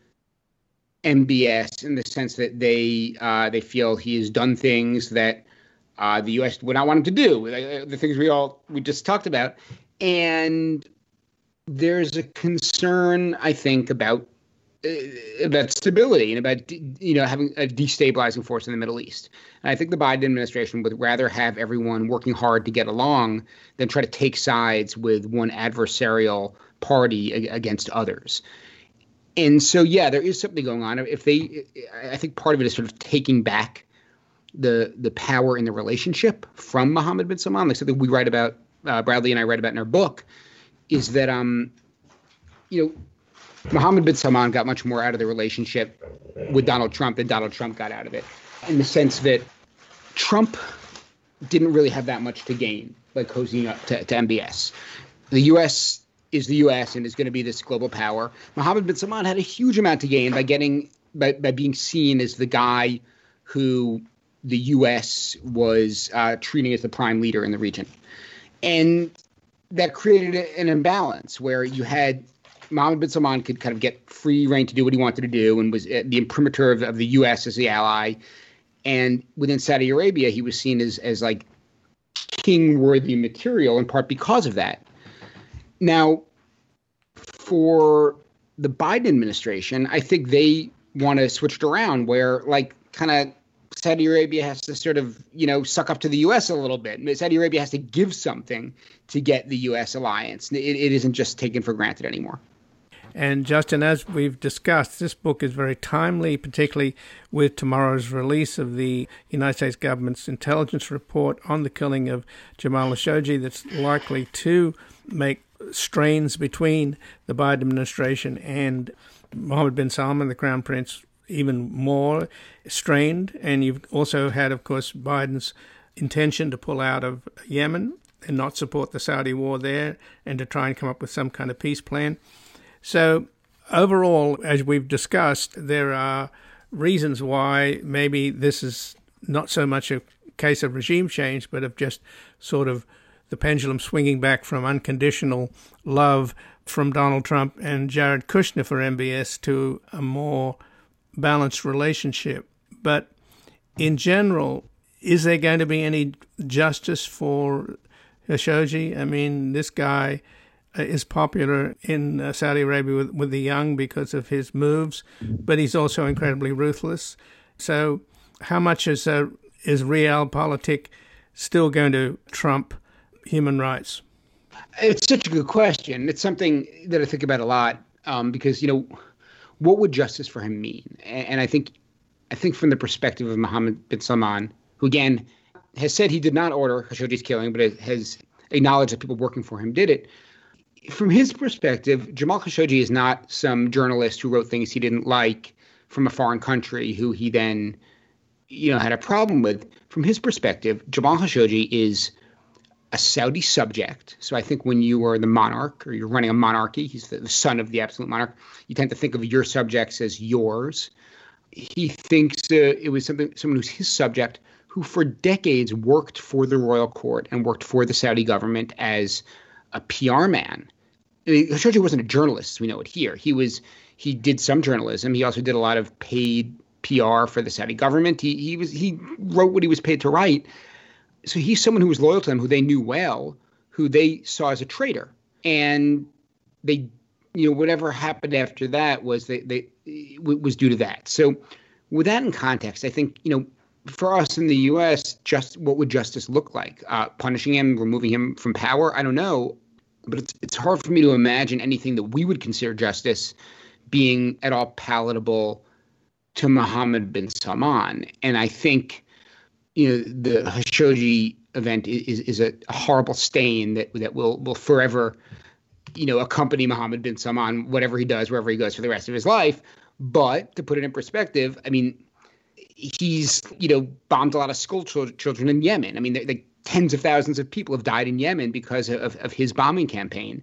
MBS in the sense that they feel he has done things that the U.S. would not want him to do, the things we just talked about. And there's a concern, I think, about stability and about having a destabilizing force in the Middle East. And I think the Biden administration would rather have everyone working hard to get along than try to take sides with one adversarial party against others. And so, yeah, there is something going on. I think part of it is sort of taking back the power in the relationship from Mohammed bin Salman, like something we write about, Bradley and I write about in our book, is that Mohammed bin Salman got much more out of the relationship with Donald Trump than Donald Trump got out of it, in the sense that Trump didn't really have that much to gain by cozying up to MBS. The U.S. is the U.S. and is going to be this global power. Mohammed bin Salman had a huge amount to gain by being seen as the guy who the U.S. was treating as the prime leader in the region. And that created an imbalance where you had Mohammed bin Salman could kind of get free reign to do what he wanted to do and was the imprimatur of the U.S. as the ally. And within Saudi Arabia, he was seen as like king-worthy material, in part because of that. Now, for the Biden administration, I think they want to switch it around where, like, kind of Saudi Arabia has to sort of, suck up to the U.S. a little bit. Saudi Arabia has to give something to get the U.S. alliance. It isn't just taken for granted anymore. And Justin, as we've discussed, this book is very timely, particularly with tomorrow's release of the United States government's intelligence report on the killing of Jamal Khashoggi that's likely to make strains between the Biden administration and Mohammed bin Salman, the Crown Prince, even more strained. And you've also had, of course, Biden's intention to pull out of Yemen and not support the Saudi war there and to try and come up with some kind of peace plan. So overall, as we've discussed, there are reasons why maybe this is not so much a case of regime change, but of just sort of the pendulum swinging back from unconditional love from Donald Trump and Jared Kushner for MBS to a more balanced relationship. But in general, is there going to be any justice for Khashoggi? I mean, this guy is popular in Saudi Arabia with the young because of his moves, but he's also incredibly ruthless. So how much is realpolitik still going to trump human rights? It's such a good question. It's something that I think about a lot because, what would justice for him mean? And I think from the perspective of Mohammed bin Salman, who, again, has said he did not order Khashoggi's killing, but has acknowledged that people working for him did it. From his perspective, Jamal Khashoggi is not some journalist who wrote things he didn't like from a foreign country who he then, had a problem with. From his perspective, Jamal Khashoggi is a Saudi subject. So I think when you are the monarch or you're running a monarchy, he's the son of the absolute monarch, you tend to think of your subjects as yours. He thinks it was someone who's his subject who for decades worked for the royal court and worked for the Saudi government as a PR man. I mean, Khashoggi wasn't a journalist, as we know it here. He did some journalism. He also did a lot of paid PR for the Saudi government. He wrote what he was paid to write. So he's someone who was loyal to them, who they knew well, who they saw as a traitor. And they, whatever happened after that was was due to that. So with that in context, I think, for us in the U.S., just what would justice look like? Punishing him, removing him from power? I don't know. But it's hard for me to imagine anything that we would consider justice being at all palatable to Mohammed bin Salman. And I think, the Khashoggi event is a horrible stain that will forever, accompany Mohammed bin Salman, whatever he does, wherever he goes for the rest of his life. But to put it in perspective, I mean, he's, bombed a lot of school children in Yemen. I mean, the tens of thousands of people have died in Yemen because of his bombing campaign.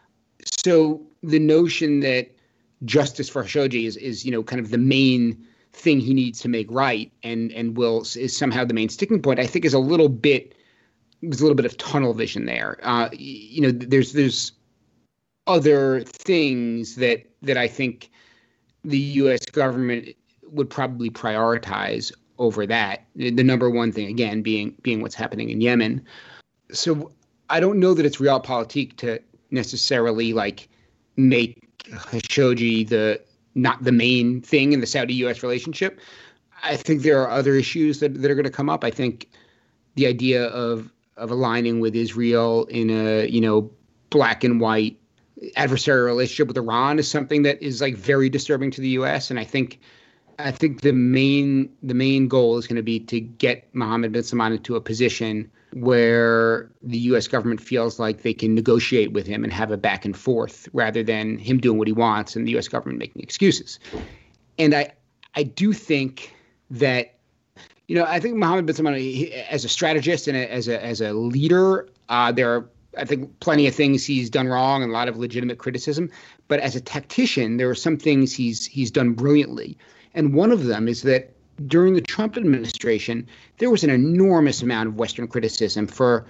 So the notion that justice for Khashoggi is kind of the main thing he needs to make right and is somehow the main sticking point, I think there's a little bit of tunnel vision there. There's other things that I think the U.S. government would probably prioritize over that. The number one thing, again, being what's happening in Yemen. So I don't know that it's realpolitik to necessarily make Khashoggi not the main thing in the Saudi-U.S. relationship. I think there are other issues that are going to come up. I think the idea of aligning with Israel in a black and white adversarial relationship with Iran is something that is very disturbing to the U.S. And I think the main goal is going to be to get Mohammed bin Salman into a position where the U.S. government feels like they can negotiate with him and have a back and forth rather than him doing what he wants and the U.S. government making excuses. And I do think that, I think Mohammed bin Salman, as a strategist and as a leader, there are, I think, plenty of things he's done wrong and a lot of legitimate criticism. But as a tactician, there are some things he's done brilliantly. And one of them is that during the Trump administration, there was an enormous amount of Western criticism for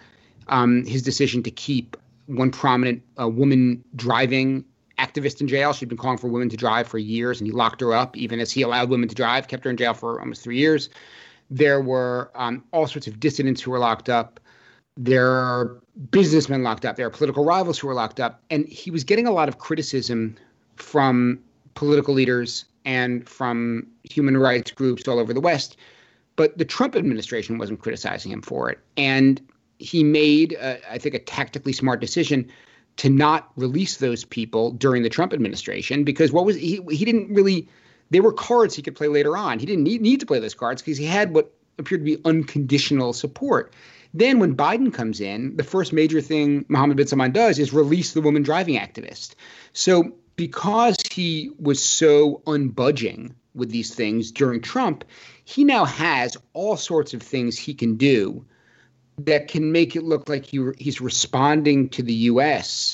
his decision to keep one prominent woman driving activist in jail. She'd been calling for women to drive for years, and he locked her up, even as he allowed women to drive, kept her in jail for almost 3 years. There were all sorts of dissidents who were locked up. There are businessmen locked up. There are political rivals who were locked up. And he was getting a lot of criticism from political leaders and from human rights groups all over the West. But the Trump administration wasn't criticizing him for it. And he made, I think, a tactically smart decision to not release those people during the Trump administration, because he didn't really, there were cards he could play later on. He didn't need to play those cards because he had what appeared to be unconditional support. Then when Biden comes in, the first major thing Mohammed bin Salman does is release the woman driving activist. So because he was so unbudging with these things during Trump, he now has all sorts of things he can do that can make it look like he's responding to the U.S.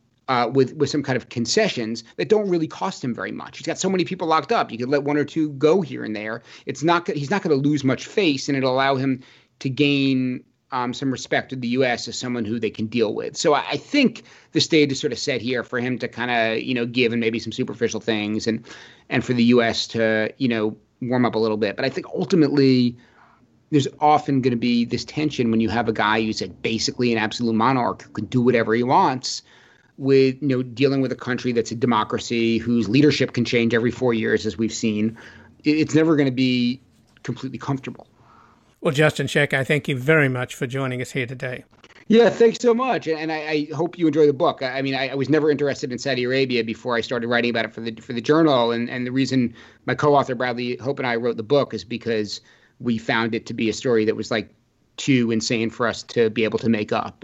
With some kind of concessions that don't really cost him very much. He's got so many people locked up. You could let one or two go here and there. He's not going to lose much face, and it'll allow him to gain some respect of the U.S. as someone who they can deal with. So I think the stage is sort of set here for him to kind of, give and maybe some superficial things and for the U.S. to, warm up a little bit. But I think ultimately there's often going to be this tension when you have a guy who's basically an absolute monarch who can do whatever he wants with, dealing with a country that's a democracy whose leadership can change every 4 years, as we've seen. It's never going to be completely comfortable. Well, Justin Scheck, I thank you very much for joining us here today. Yeah, thanks so much. And I hope you enjoy the book. I mean, I was never interested in Saudi Arabia before I started writing about it for the journal. And the reason my co-author Bradley Hope and I wrote the book is because we found it to be a story that was too insane for us to be able to make up.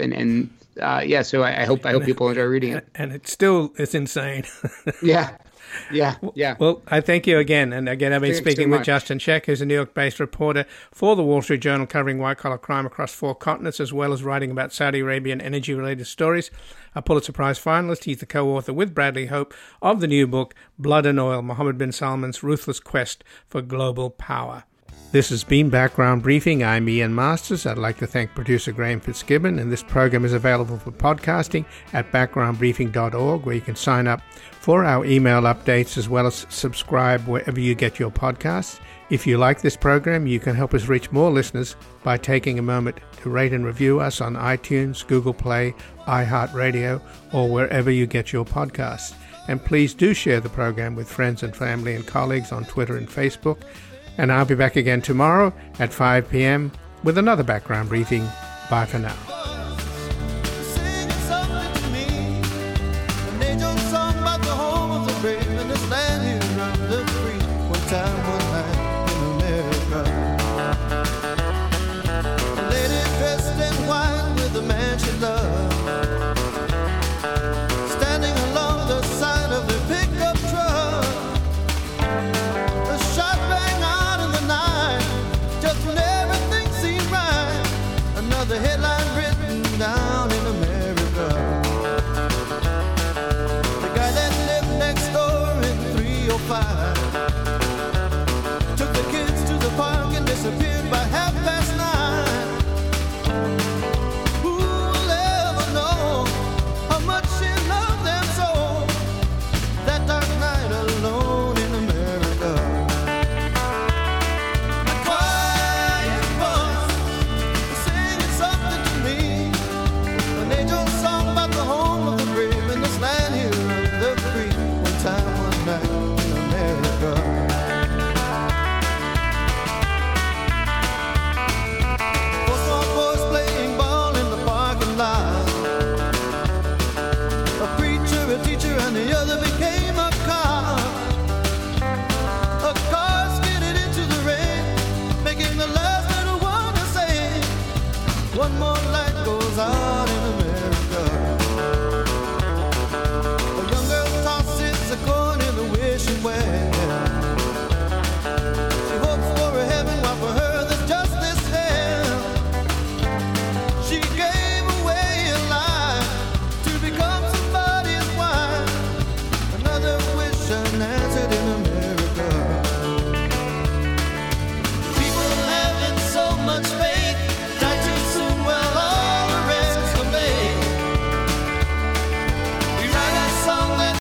So I hope people enjoy reading it. And it's insane. Yeah. Well, I thank you again. And again, I've been speaking with Justin Scheck, who's a New York-based reporter for the Wall Street Journal, covering white-collar crime across 4 continents, as well as writing about Saudi Arabian energy-related stories. A Pulitzer Prize finalist. He's the co-author with Bradley Hope of the new book, Blood and Oil, Mohammed bin Salman's Ruthless Quest for Global Power. This has been Background Briefing. I'm Ian Masters. I'd like to thank producer Graham Fitzgibbon, and this program is available for podcasting at backgroundbriefing.org, where you can sign up for our email updates as well as subscribe wherever you get your podcasts. If you like this program, you can help us reach more listeners by taking a moment to rate and review us on iTunes, Google Play, iHeartRadio, or wherever you get your podcasts. And please do share the program with friends and family and colleagues on Twitter and Facebook. And I'll be back again tomorrow at 5 p.m. with another Background Briefing. Bye for now. Singing something to me, an angel song about the home of the brave in this land here of the free. One time, one night in America. A lady dressed in white with a man she loved, standing along the side of the pickup truck. A shot rang out in the night, just when everything seemed right. Another headline written down in America. The guy that lived next door in 305 took the kids to the park and disappeared by 9:30. Who will ever know how much she loved them so? That dark night alone in America. A quiet voice singing something to me, an angel song about the home of the brave in this land here of the free. One time, one night in America. Four small boys playing ball in the parking lot. A preacher, a teacher, and the other became a cop. A car skidded into the rain, making the last little one to say, one more light goes out in America.